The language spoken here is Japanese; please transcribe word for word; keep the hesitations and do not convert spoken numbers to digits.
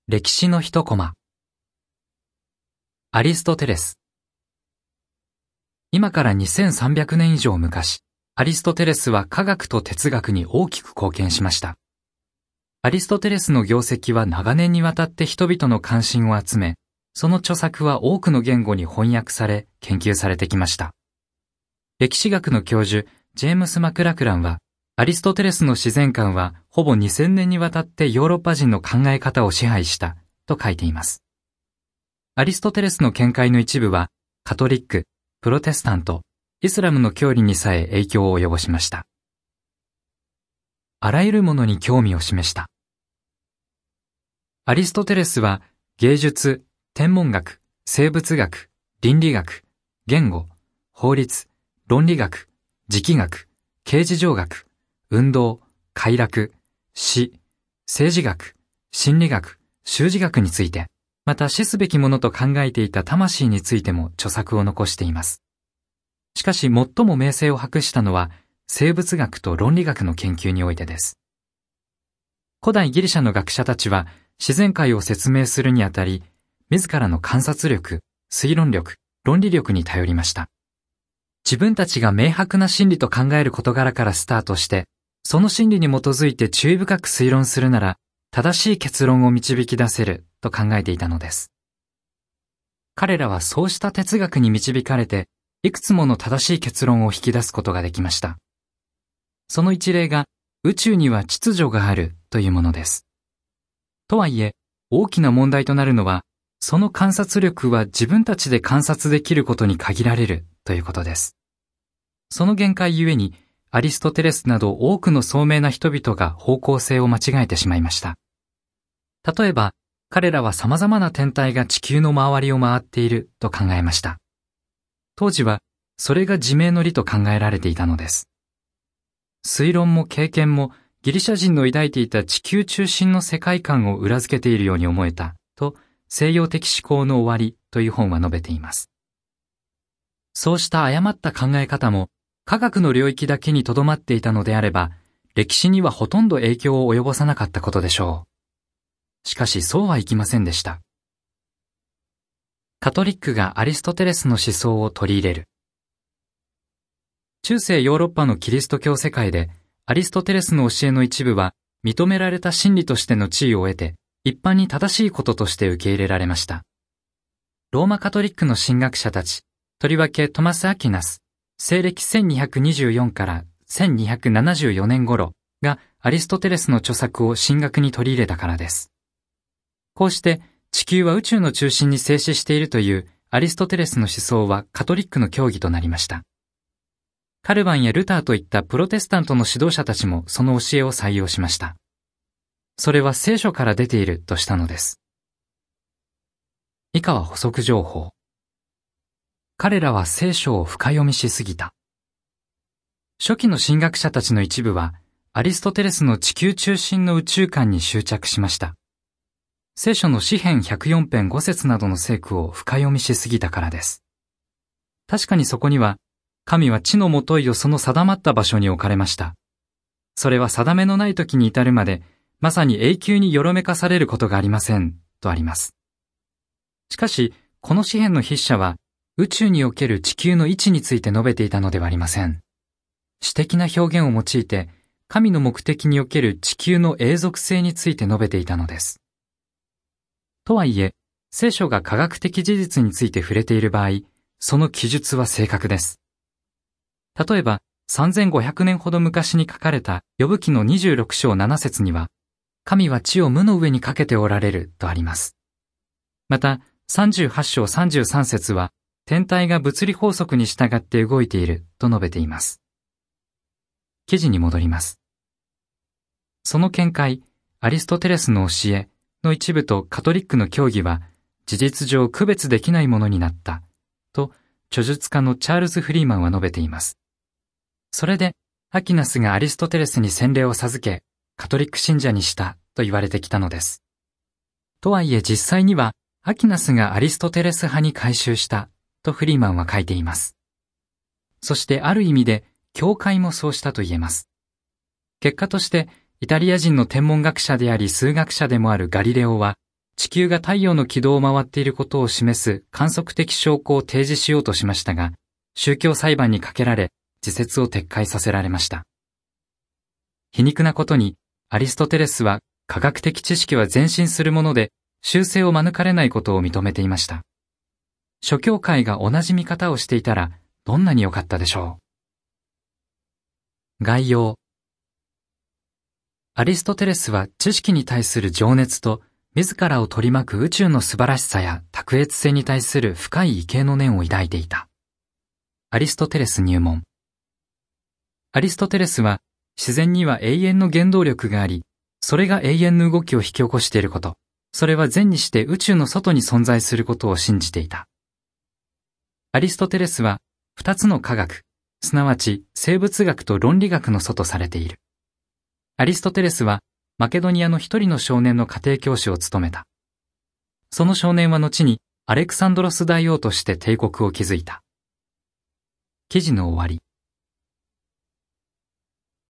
歴史の一コマ。アリストテレス。今からにせんさんびゃくねん以上昔、アリストテレスは科学と哲学に大きく貢献しました。アリストテレスの業績は長年にわたって人々の関心を集め、その著作は多くの言語に翻訳され、研究されてきました。歴史学の教授、ジェームス・マクラクランは、アリストテレスの自然観はほぼにせんねんにわたってヨーロッパ人の考え方を支配したと書いています。アリストテレスの見解の一部はカトリック、プロテスタント、イスラムの教理にさえ影響を及ぼしました。あらゆるものに興味を示した。アリストテレスは芸術、天文学、生物学、倫理学、言語、法律、論理学、磁気学、形而上学、運動、快楽、詩、政治学、心理学、修辞学について、また死すべきものと考えていた魂についても著作を残しています。しかし最も名声を博したのは生物学と論理学の研究においてです。古代ギリシャの学者たちは自然界を説明するにあたり、自らの観察力、推論力、論理力に頼りました。自分たちが明白な真理と考える事柄からスタートして、その真理に基づいて注意深く推論するなら、正しい結論を導き出せると考えていたのです。彼らはそうした哲学に導かれて、いくつもの正しい結論を引き出すことができました。その一例が、宇宙には秩序があるというものです。とはいえ、大きな問題となるのは、その観察力は自分たちで観察できることに限られるということです。その限界ゆえに、アリストテレスなど多くの聡明な人々が方向性を間違えてしまいました。例えば、彼らは様々な天体が地球の周りを回っていると考えました。当時は、それが自明の理と考えられていたのです。推論も経験もギリシャ人の抱いていた地球中心の世界観を裏付けているように思えたと、西洋的思考の終わりという本は述べています。そうした誤った考え方も科学の領域だけにとどまっていたのであれば、歴史にはほとんど影響を及ぼさなかったことでしょう。しかしそうはいきませんでした。カトリックがアリストテレスの思想を取り入れる。中世ヨーロッパのキリスト教世界で、アリストテレスの教えの一部は、認められた真理としての地位を得て、一般に正しいこととして受け入れられました。ローマカトリックの神学者たち、とりわけトマス・アキナス、西暦せんにひゃくにじゅうよんからせんにひゃくななじゅうよねん頃がアリストテレスの著作を神学に取り入れたからです。こうして地球は宇宙の中心に静止しているというアリストテレスの思想はカトリックの教義となりました。カルバンやルターといったプロテスタントの指導者たちもその教えを採用しました。それは聖書から出ているとしたのです。以下は補足情報。彼らは聖書を深読みしすぎた。初期の神学者たちの一部は、アリストテレスの地球中心の宇宙観に執着しました。聖書の詩編ひゃくよん編ご節などの聖句を深読みしすぎたからです。確かにそこには、神は地のもといをその定まった場所に置かれました。それは定めのない時に至るまで、まさに永久によろめかされることがありません、とあります。しかし、この詩編の筆者は、宇宙における地球の位置について述べていたのではありません。詩的な表現を用いて、神の目的における地球の永続性について述べていたのです。とはいえ、聖書が科学的事実について触れている場合、その記述は正確です。例えば、さんぜんごひゃくねんほど昔に書かれたヨブ記のにじゅうろく章なな節には、神は地を無の上にかけておられるとあります。また、さんじゅうはち章さんじゅうさん節は、天体が物理法則に従って動いていると述べています。記事に戻ります。その見解、アリストテレスの教えの一部とカトリックの教義は、事実上区別できないものになった、と著述家のチャールズ・フリーマンは述べています。それで、アキナスがアリストテレスに洗礼を授け、カトリック信者にしたと言われてきたのです。とはいえ実際には、アキナスがアリストテレス派に改宗した、とフリーマンは書いています。そしてある意味で、教会もそうしたと言えます。結果として、イタリア人の天文学者であり数学者でもあるガリレオは、 地球が太陽の軌道を回っていることを示す観測的証拠を提示しようとしましたが、宗教裁判にかけられ、自説を撤回させられました。皮肉なことに、アリストテレスは科学的知識は前進するもので、修正を免れないことを認めていました。諸教会が同じ見方をしていたら、どんなに良かったでしょう。概要。アリストテレスは知識に対する情熱と、自らを取り巻く宇宙の素晴らしさや卓越性に対する深い畏敬の念を抱いていた。アリストテレス入門。アリストテレスは、自然には永遠の原動力があり、それが永遠の動きを引き起こしていること、それは善にして宇宙の外に存在することを信じていた。アリストテレスは、二つの科学、すなわち生物学と論理学の祖とされている。アリストテレスは、マケドニアの一人の少年の家庭教師を務めた。その少年は後にアレクサンドロス大王として帝国を築いた。記事の終わり。